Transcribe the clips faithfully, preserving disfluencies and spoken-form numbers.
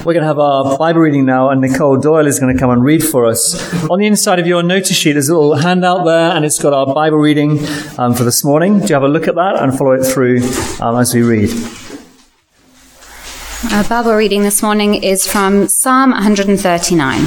We're going to have our Bible reading now, and Nicole Doyle is going to come and read for us. On the inside of your notice sheet, there's a little handout there, and it's got our Bible reading um, for this morning. Do you have a look at that and follow it through um, as we read? Our Bible reading this morning is from Psalm one thirty-nine.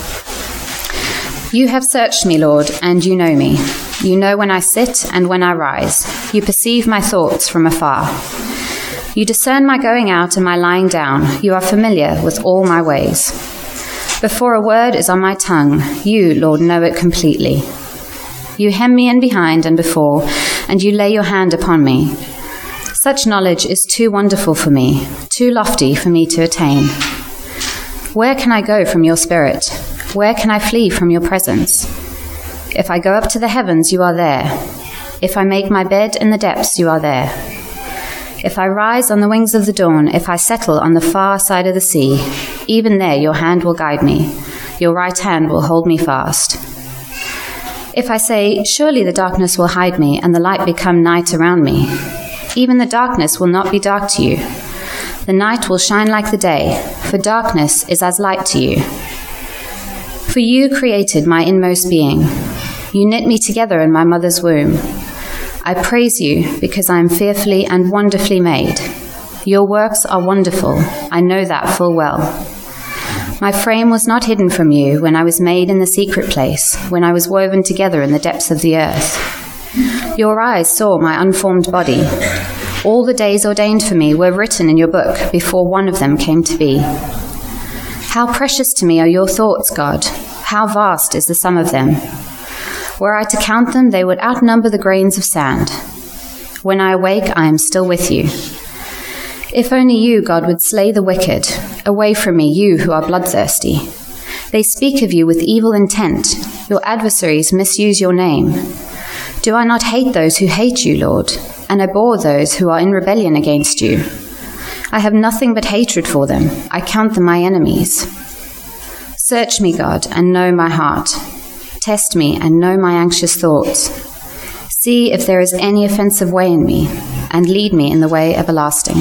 You have searched me, Lord, and you know me. You know when I sit and when I rise. You perceive my thoughts from afar. You discern my going out and my lying down. You are familiar with all my ways. Before a word is on my tongue, you, Lord, know it completely. You hem me in behind and before, and you lay your hand upon me. Such knowledge is too wonderful for me, too lofty for me to attain. Where can I go from your spirit? Where can I flee from your presence? If I go up to the heavens, you are there. If I make my bed in the depths, you are there. If I rise on the wings of the dawn, if I settle on the far side of the sea, even there your hand will guide me. Your right hand will hold me fast. If I say, surely the darkness will hide me and the light become night around me, even the darkness will not be dark to you. The night will shine like the day, for darkness is as light to you. For you created my inmost being. You knit me together in my mother's womb. I praise you because I am fearfully and wonderfully made. Your works are wonderful. I know that full well. My frame was not hidden from you when I was made in the secret place, when I was woven together in the depths of the earth. Your eyes saw my unformed body. All the days ordained for me were written in your book before one of them came to be. How precious to me are your thoughts, God. How vast is the sum of them. Were I to count them, they would outnumber the grains of sand. When I awake, I am still with you. If only you, God, would slay the wicked. Away from me, you who are bloodthirsty. They speak of you with evil intent. Your adversaries misuse your name. Do I not hate those who hate you, Lord, and abhor those who are in rebellion against you? I have nothing but hatred for them. I count them my enemies. Search me, God, and know my heart. Test me and know my anxious thoughts. See if there is any offensive way in me, and lead me in the way everlasting.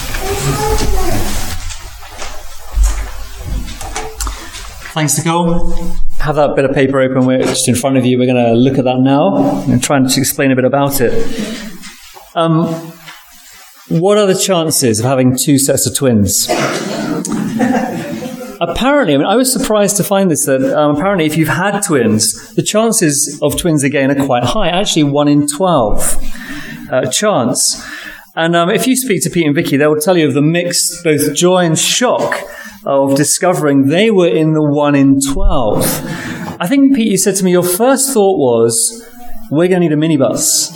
Thanks, Nicole. Have that bit of paper open we're just in front of you. We're going to look at that now and try and explain a bit about it. Um, what are the chances of having two sets of twins? Apparently, I mean, I was surprised to find this, that um, apparently if you've had twins, the chances of twins again are quite high, actually one in twelve uh, chance. And um, if you speak to Pete and Vicky, they will tell you of the mixed both joy and shock of discovering they were in the one in twelve. I think, Pete, you said to me, your first thought was, we're going to need a minibus.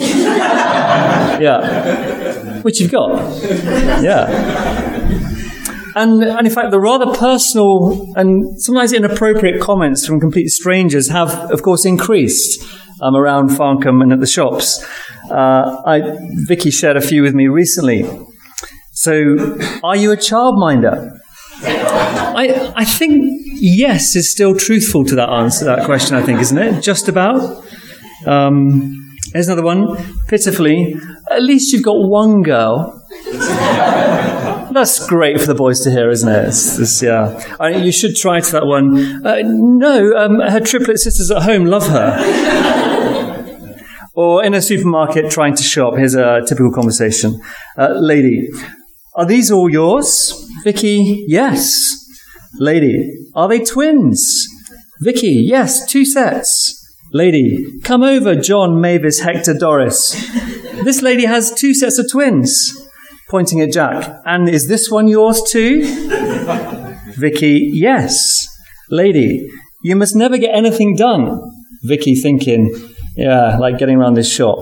Yeah. Which you've got. Yeah. And, and in fact, the rather personal and sometimes inappropriate comments from complete strangers have, of course, increased um, around Farncombe and at the shops. Uh, I, Vicky shared a few with me recently. So, are you a childminder? I, I think yes is still truthful to that answer, that question, I think, isn't it? Just about. Um, here's another one. Pitifully, at least you've got one girl. That's great for the boys to hear, isn't it? It's, it's, yeah, I, you should try to that one. Uh, no, um, her triplet sisters at home love her. Or in a supermarket trying to shop. Here's a typical conversation. Uh, lady, are these all yours? Vicky, yes. Lady, are they twins? Vicky, yes, two sets. Lady, come over, John, Mavis, Hector, Doris. This lady has two sets of twins. Pointing at Jack. And is this one yours too? Vicky, yes. Lady, you must never get anything done. Vicky thinking, yeah, like getting around this shop.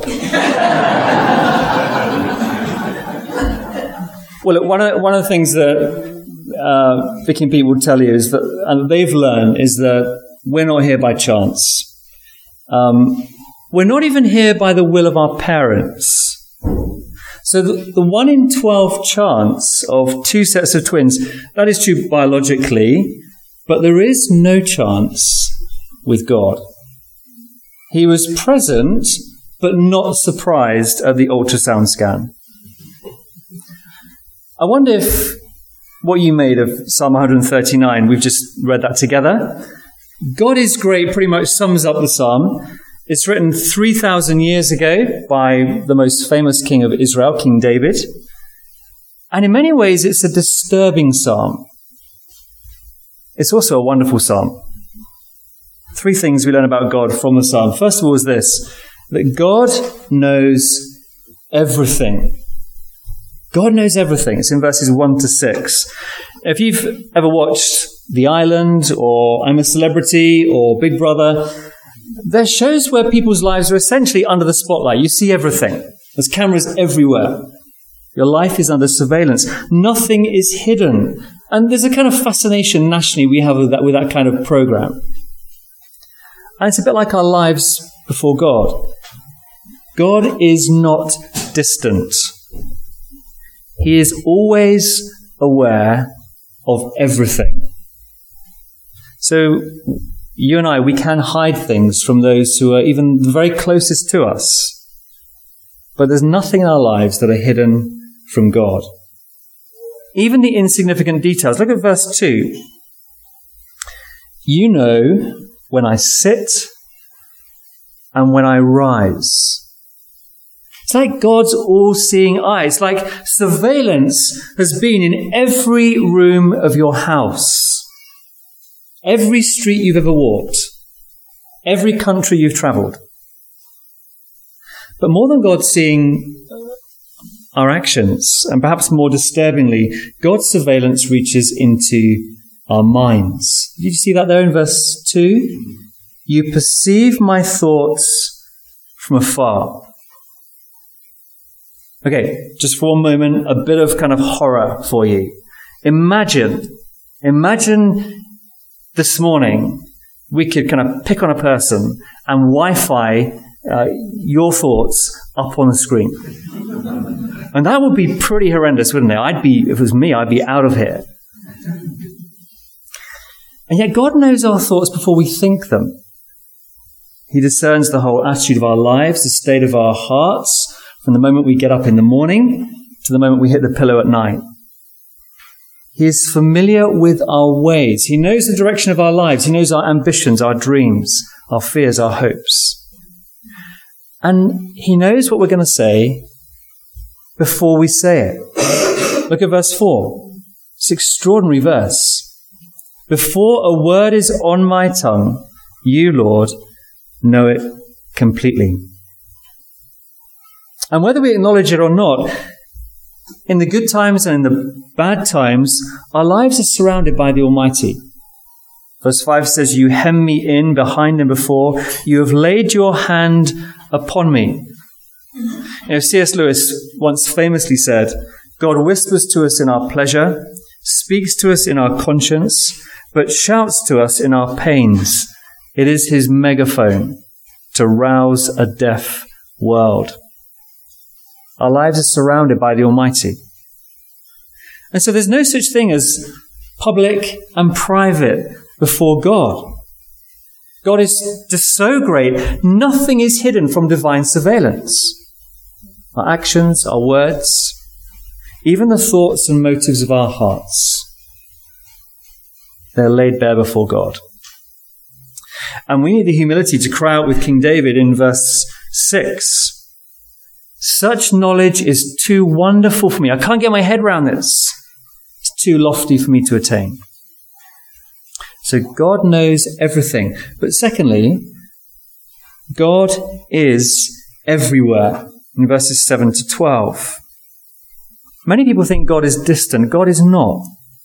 Well, look, one of, one of the things that uh, Vicky and Pete will tell you is that, and they've learned, is that we're not here by chance. Um, we're not even here by the will of our parents. So the, the one in twelve chance of two sets of twins, that is true biologically, but there is no chance with God. He was present, but not surprised at the ultrasound scan. I wonder if what you made of Psalm one thirty-nine. We've just read that together. God is great pretty much sums up the psalm. It's written three thousand years ago by the most famous king of Israel, King David. And in many ways, it's a disturbing psalm. It's also a wonderful psalm. Three things we learn about God from the psalm. First of all is this, that God knows everything. God knows everything. It's in verses one to six. If you've ever watched The Island or I'm a Celebrity or Big Brother, they're shows where people's lives are essentially under the spotlight. You see everything. There's cameras everywhere. Your life is under surveillance. Nothing is hidden. And there's a kind of fascination nationally we have with that, with that kind of program. And it's a bit like our lives before God. God is not distant. He is always aware of everything. So you and I, we can hide things from those who are even the very closest to us. But there's nothing in our lives that are hidden from God. Even the insignificant details. Look at verse two. You know when I sit and when I rise. It's like God's all-seeing eye. It's like surveillance has been in every room of your house, every street you've ever walked, every country you've traveled. But more than God seeing our actions, and perhaps more disturbingly, God's surveillance reaches into our minds. Did you see that there in verse two? You perceive my thoughts from afar. Okay, just for one moment, a bit of kind of horror for you. Imagine, imagine this morning we could kind of pick on a person and Wi-Fi uh, your thoughts up on the screen. And that would be pretty horrendous, wouldn't it? I'd be, if it was me, I'd be out of here. And yet God knows our thoughts before we think them. He discerns the whole attitude of our lives, the state of our hearts, from the moment we get up in the morning to the moment we hit the pillow at night. He is familiar with our ways. He knows the direction of our lives. He knows our ambitions, our dreams, our fears, our hopes. And he knows what we're going to say before we say it. Look at verse four. It's an extraordinary verse. Before a word is on my tongue, you, Lord, know it completely. And whether we acknowledge it or not, in the good times and in the bad times, our lives are surrounded by the Almighty. Verse five says, you hem me in behind and before. You have laid your hand upon me. You know, C S Lewis once famously said, God whispers to us in our pleasure, speaks to us in our conscience, but shouts to us in our pains. It is his megaphone to rouse a deaf world. Our lives are surrounded by the Almighty. And so there's no such thing as public and private before God. God is just so great, nothing is hidden from divine surveillance. Our actions, our words, even the thoughts and motives of our hearts, they're laid bare before God. And we need the humility to cry out with King David in verse six. Such knowledge is too wonderful for me. I can't get my head around this. It's too lofty for me to attain. So God knows everything. But secondly, God is everywhere. In verses seven to twelve. Many people think God is distant. God is not.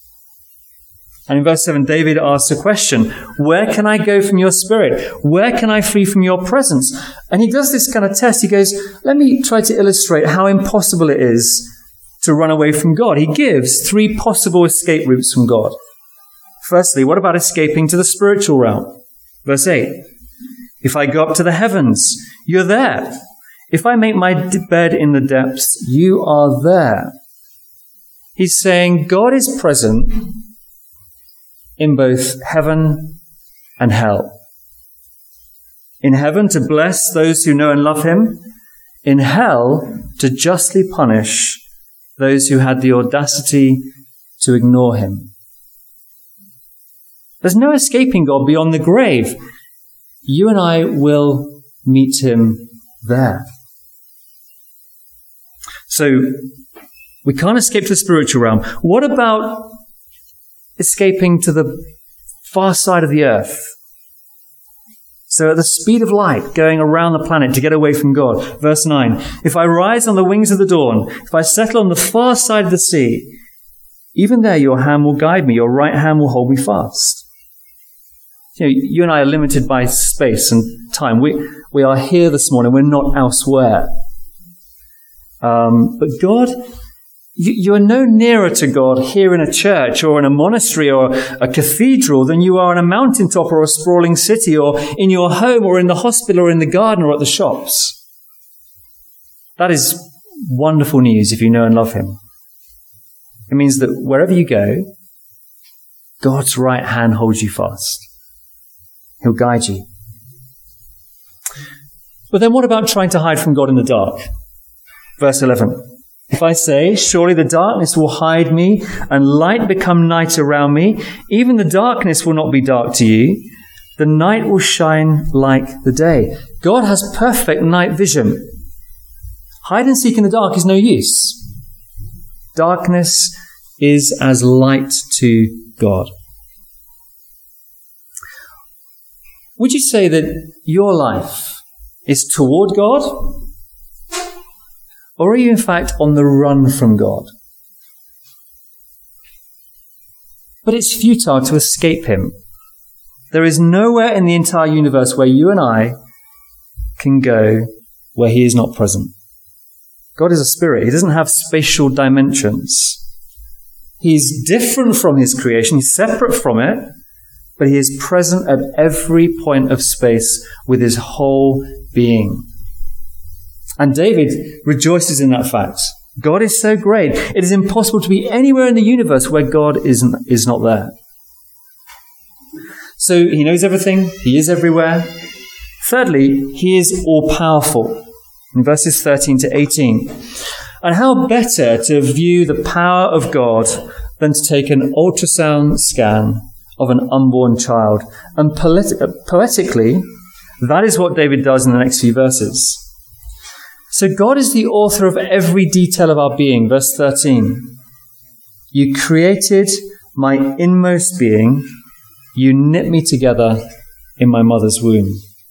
And in verse seven, David asks a question. Where can I go from your spirit? Where can I flee from your presence? And he does this kind of test. He goes, let me try to illustrate how impossible it is to run away from God. He gives three possible escape routes from God. Firstly, what about escaping to the spiritual realm? Verse eight. If I go up to the heavens, you're there. If I make my bed in the depths, you are there. He's saying God is present in both heaven and hell. In heaven to bless those who know and love him. In hell to justly punish those who had the audacity to ignore him. There's no escaping God beyond the grave. You and I will meet him there. So we can't escape to the spiritual realm. What about escaping to the far side of the earth? So at the speed of light, going around the planet to get away from God. Verse nine, if I rise on the wings of the dawn, if I settle on the far side of the sea, even there your hand will guide me, your right hand will hold me fast. You know, you and I are limited by space and time. We, we are here this morning, we're not elsewhere. Um, but God, you, you are no nearer to God here in a church or in a monastery or a cathedral than you are on a mountaintop or a sprawling city or in your home or in the hospital or in the garden or at the shops. That is wonderful news if you know and love him. It means that wherever you go, God's right hand holds you fast. He'll guide you. But then what about trying to hide from God in the dark? Verse eleven. If I say, surely the darkness will hide me and light become night around me, even the darkness will not be dark to you. The night will shine like the day. God has perfect night vision. Hide and seek in the dark is no use. Darkness is as light to God. Would you say that your life is toward God? Or are you in fact on the run from God? But it's futile to escape him. There is nowhere in the entire universe where you and I can go where he is not present. God is a spirit. He doesn't have spatial dimensions. He's different from his creation. He's separate from it. But he is present at every point of space with his whole being. And David rejoices in that fact. God is so great. It is impossible to be anywhere in the universe where God isn't, is not there. So he knows everything. He is everywhere. Thirdly, he is all-powerful. In verses thirteen to eighteen. And how better to view the power of God than to take an ultrasound scan of an unborn child. And poeti- poetically, that is what David does in the next few verses. So God is the author of every detail of our being. Verse thirteen. You created my inmost being. You knit me together in my mother's womb.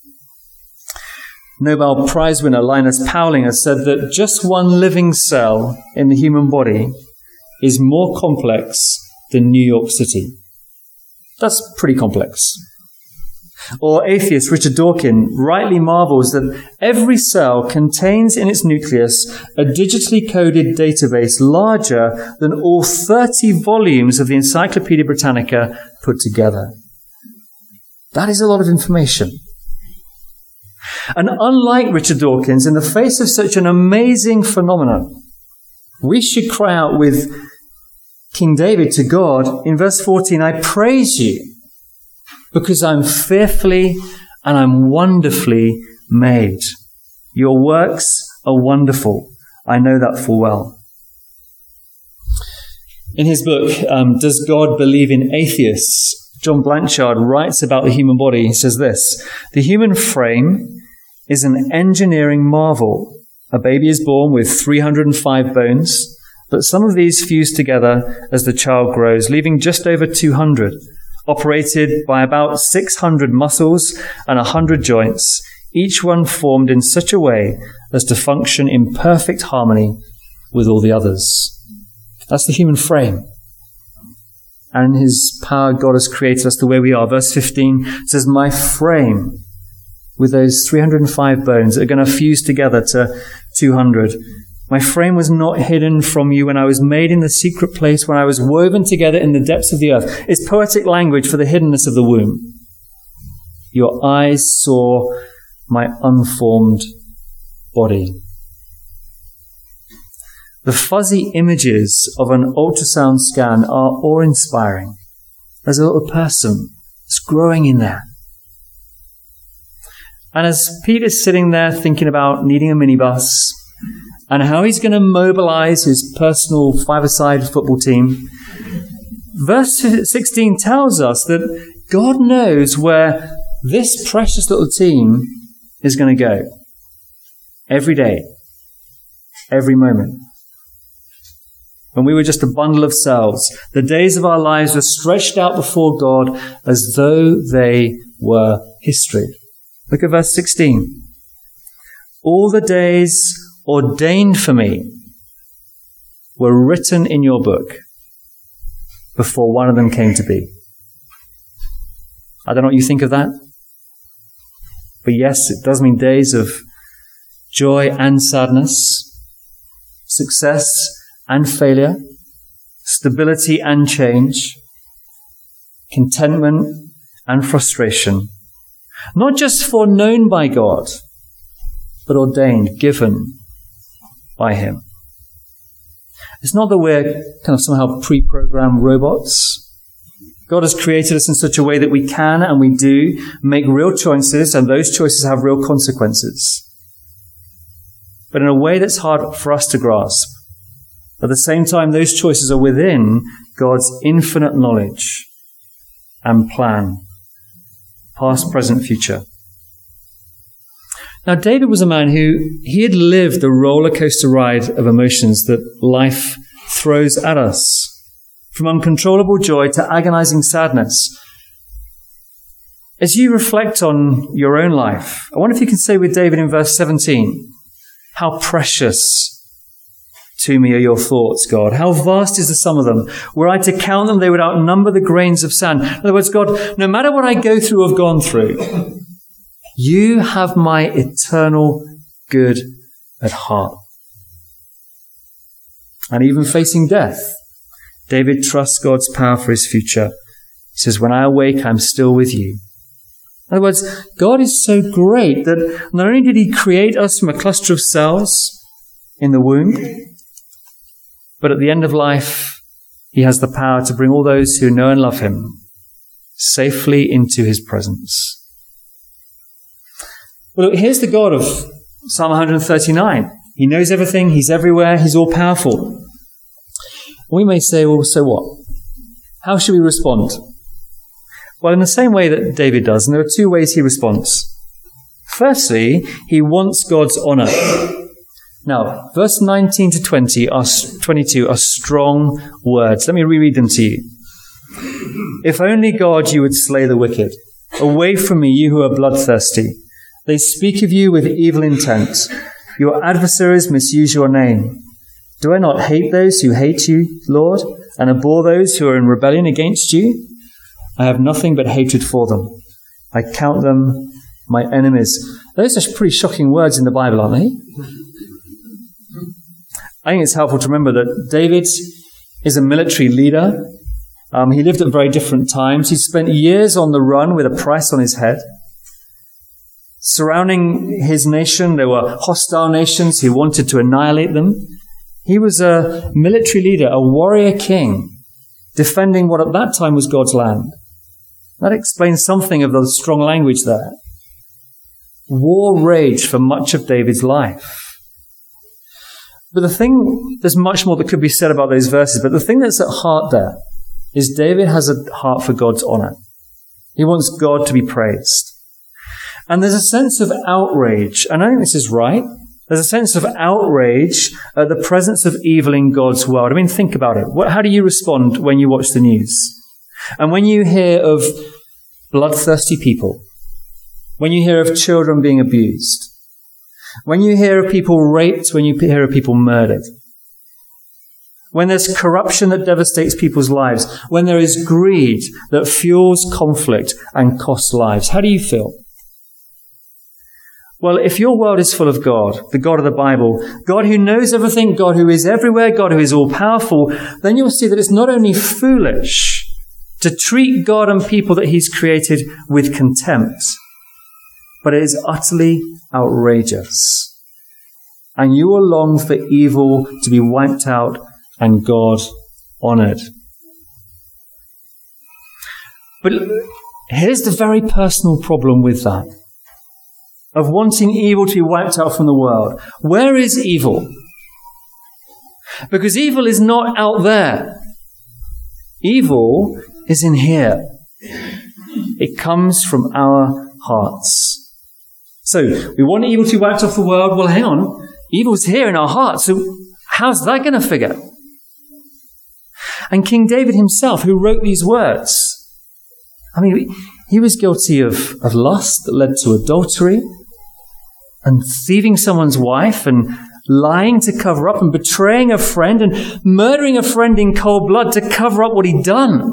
Nobel Prize winner Linus Pauling has said that just one living cell in the human body is more complex than New York City. That's pretty complex. Or atheist Richard Dawkins rightly marvels that every cell contains in its nucleus a digitally coded database larger than all thirty volumes of the Encyclopedia Britannica put together. That is a lot of information. And unlike Richard Dawkins, in the face of such an amazing phenomenon, we should cry out with King David to God in verse fourteen, I praise you because I'm fearfully and I'm wonderfully made. Your works are wonderful. I know that full well. In his book, um, Does God Believe in Atheists? John Blanchard writes about the human body. He says this, the human frame is an engineering marvel. A baby is born with three hundred five bones, but some of these fuse together as the child grows, leaving just over two hundred, operated by about six hundred muscles and one hundred joints, each one formed in such a way as to function in perfect harmony with all the others. That's the human frame. And in his power, God has created us the way we are. Verse fifteen says, my frame, with those three hundred five bones that are going to fuse together to two hundred, my frame was not hidden from you when I was made in the secret place, when I was woven together in the depths of the earth. It's poetic language for the hiddenness of the womb. Your eyes saw my unformed body. The fuzzy images of an ultrasound scan are awe-inspiring. There's a little person that's growing in there. And as Pete is sitting there thinking about needing a minibus and how he's going to mobilize his personal five-a-side football team, verse sixteen tells us that God knows where this precious little team is going to go. Every day. Every moment. When we were just a bundle of cells, the days of our lives were stretched out before God as though they were history. Look at verse sixteen. All the days ordained for me were written in your book before one of them came to be. I don't know what you think of that. But yes, it does mean days of joy and sadness, success and failure, stability and change, contentment and frustration. Not just foreknown by God, but ordained, given by Him. It's not that we're kind of somehow pre-programmed robots. God has created us in such a way that we can and we do make real choices, and those choices have real consequences. But in a way that's hard for us to grasp. At the same time, those choices are within God's infinite knowledge and plan. Past, present, future. Now, David was a man who, he had lived the roller coaster ride of emotions that life throws at us. From uncontrollable joy to agonizing sadness. As you reflect on your own life, I wonder if you can say with David in verse seventeen, how precious to me are your thoughts, God. How vast is the sum of them. Were I to count them, they would outnumber the grains of sand. In other words, God, no matter what I go through or have gone through, you have my eternal good at heart. And even facing death, David trusts God's power for his future. He says, when I awake, I'm still with you. In other words, God is so great that not only did he create us from a cluster of cells in the womb, but at the end of life, he has the power to bring all those who know and love him safely into his presence. Well, look, here's the God of Psalm one thirty-nine. He knows everything. He's everywhere. He's all powerful. We may say, well, so what? How should we respond? Well, in the same way that David does, and there are two ways he responds. Firstly, he wants God's honor. Now, verse nineteen to twenty are, twenty-two are strong words. Let me reread them to you. If only, God, you would slay the wicked. Away from me, you who are bloodthirsty. They speak of you with evil intent. Your adversaries misuse your name. Do I not hate those who hate you, Lord, and abhor those who are in rebellion against you? I have nothing but hatred for them. I count them my enemies. Those are pretty shocking words in the Bible, aren't they? I think it's helpful to remember that David is a military leader. Um, he lived at very different times. He spent years on the run with a price on his head. Surrounding his nation, there were hostile nations who wanted to annihilate them. He was a military leader, a warrior king, defending what at that time was God's land. That explains something of the strong language there. War raged for much of David's life. But the thing, there's much more that could be said about those verses, but the thing that's at heart there is David has a heart for God's honor. He wants God to be praised. And there's a sense of outrage, and I think this is right. There's a sense of outrage at the presence of evil in God's world. I mean, think about it. What, how do you respond when you watch the news? And when you hear of bloodthirsty people, when you hear of children being abused, when you hear of people raped, when you hear of people murdered, when there's corruption that devastates people's lives, when there is greed that fuels conflict and costs lives, how do you feel? Well, if your world is full of God, the God of the Bible, God who knows everything, God who is everywhere, God who is all-powerful, then you'll see that it's not only foolish to treat God and people that he's created with contempt, but it is utterly outrageous. And you will long for evil to be wiped out and God honored. But here's the very personal problem with that, of wanting evil to be wiped out from the world. Where is evil? Because evil is not out there. Evil is in here. It comes from our hearts. So, we want evil to be wiped off the world. Well, hang on. Evil's here in our hearts. So, how's that going to figure? And King David himself, who wrote these words, I mean, he was guilty of, of lust that led to adultery, and thieving someone's wife, and lying to cover up, and betraying a friend, and murdering a friend in cold blood to cover up what he'd done.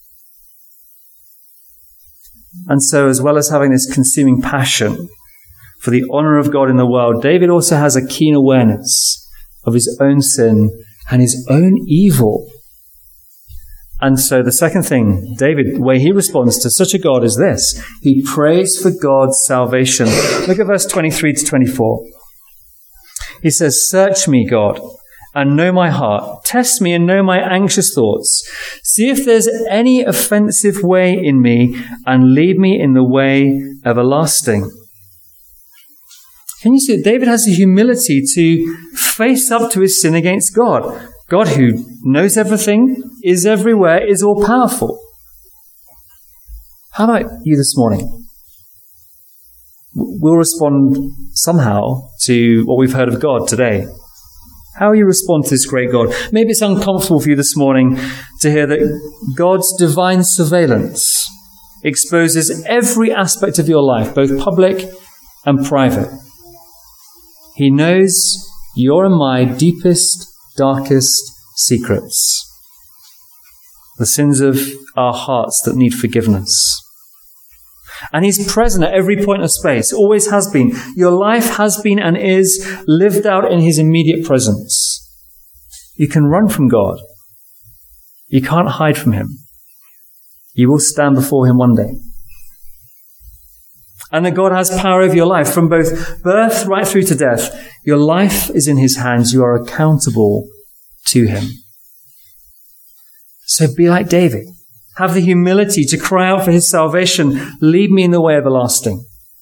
And so, as well as having this consuming passion for the honor of God in the world, David also has a keen awareness of his own sin and his own evil. And so the second thing, David, the way he responds to such a God is this. He prays for God's salvation. Look at verse twenty-three to twenty-four. He says, "Search me, God, and know my heart. Test me and know my anxious thoughts. See if there's any offensive way in me, and lead me in the way everlasting." Can you see that David has the humility to face up to his sin against God? God, who knows everything, is everywhere, is all-powerful. How about you this morning? We'll respond somehow to what we've heard of God today. How will you respond to this great God? Maybe it's uncomfortable for you this morning to hear that God's divine surveillance exposes every aspect of your life, both public and private. He knows your and my deepest, darkest secrets, the sins of our hearts that need forgiveness. And he's present at every point of space, always has been. Your life has been and is lived out in his immediate presence. You can run from God. You can't hide from him. You will stand before him one day. And that God has power over your life from both birth right through to death. Your life is in his hands. You are accountable to him. So be like David. Have the humility to cry out for his salvation. Lead me in the way everlasting.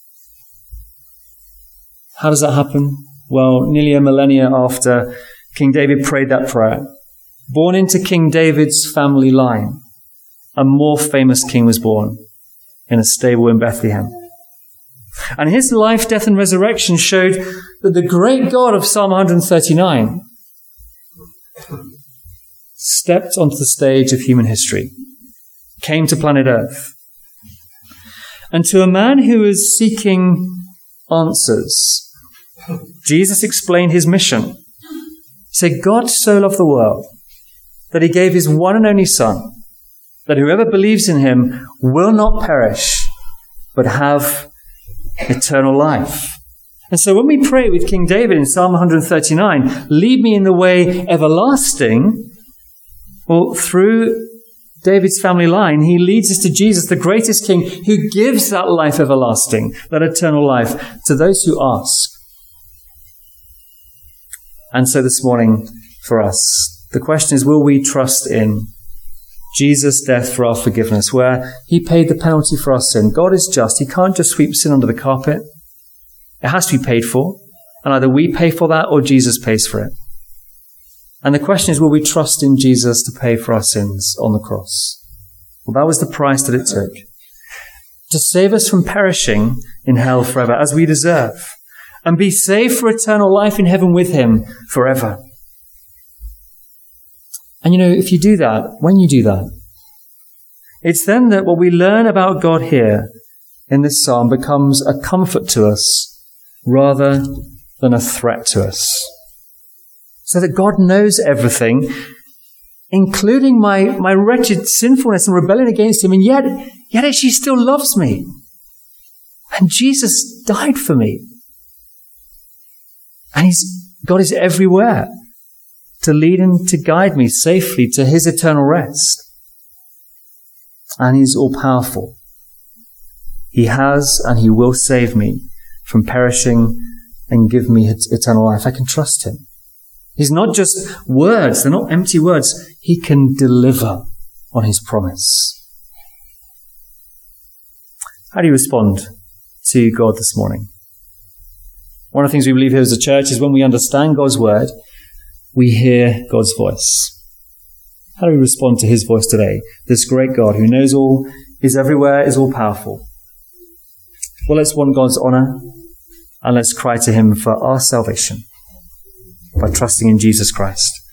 How does that happen? Well, nearly a millennia after King David prayed that prayer, born into King David's family line, a more famous king was born in a stable in Bethlehem. And his life, death, and resurrection showed that the great God of Psalm one thirty-nine stepped onto the stage of human history, came to planet Earth. And to a man who was seeking answers, Jesus explained his mission. He said, God so loved the world that he gave his one and only Son, that whoever believes in him will not perish, but have eternal life. And so when we pray with King David in Psalm one thirty-nine, lead me in the way everlasting, well, through David's family line, he leads us to Jesus, the greatest king, who gives that life everlasting, that eternal life, to those who ask. And so this morning, for us, the question is, will we trust in Jesus' death for our forgiveness, where he paid the penalty for our sin? God is just. He can't just sweep sin under the carpet. It has to be paid for. And either we pay for that or Jesus pays for it. And the question is, will we trust in Jesus to pay for our sins on the cross? Well, that was the price that it took. To save us from perishing in hell forever, as we deserve, and be saved for eternal life in heaven with him forever. And you know, if you do that, when you do that, it's then that what we learn about God here in this psalm becomes a comfort to us rather than a threat to us. So that God knows everything, including my, my wretched sinfulness and rebellion against him, and yet, yet she still loves me. And Jesus died for me. And he's, God is everywhere to lead and to guide me safely to his eternal rest. And he's all-powerful. He has and he will save me from perishing and give me eternal life. I can trust him. He's not just words. They're not empty words. He can deliver on his promise. How do you respond to God this morning? One of the things we believe here as a church is when we understand God's word, we hear God's voice. How do we respond to his voice today? This great God who knows all, is everywhere, is all powerful. Well, let's want God's honor, and let's cry to him for our salvation by trusting in Jesus Christ.